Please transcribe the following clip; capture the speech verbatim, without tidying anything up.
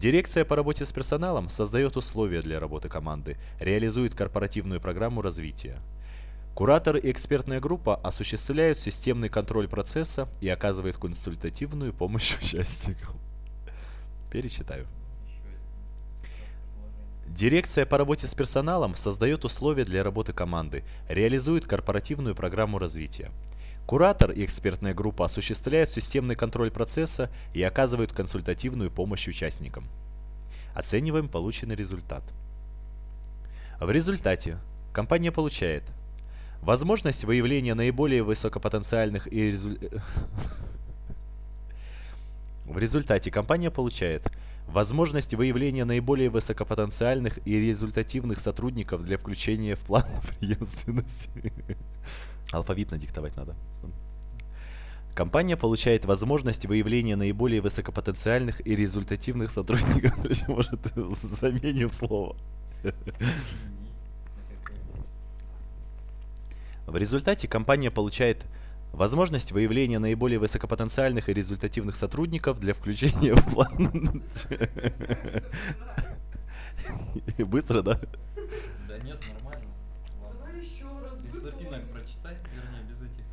Дирекция по работе с персоналом создает условия для работы команды, реализует корпоративную программу развития. Куратор и экспертная группа осуществляют системный контроль процесса и оказывают консультативную помощь участникам. Перечитаю. Дирекция по работе с персоналом создает условия для работы команды, реализует корпоративную программу развития. Куратор и экспертная группа осуществляют системный контроль процесса и оказывают консультативную помощь участникам. Оцениваем полученный результат. В результате компания получает возможность выявления наиболее высокопотенциальных и резу... В результате компания получает возможность выявления наиболее высокопотенциальных и результативных сотрудников для включения в план преемственности. Алфавитно диктовать надо. Компания получает возможность выявления наиболее высокопотенциальных и результативных сотрудников. Может, заменим слово. В результате компания получает возможность выявления наиболее высокопотенциальных и результативных сотрудников для включения в план. Быстро, да? Да нет, нормально. Давай еще раз. Без запинок прочитай, вернее, без этих.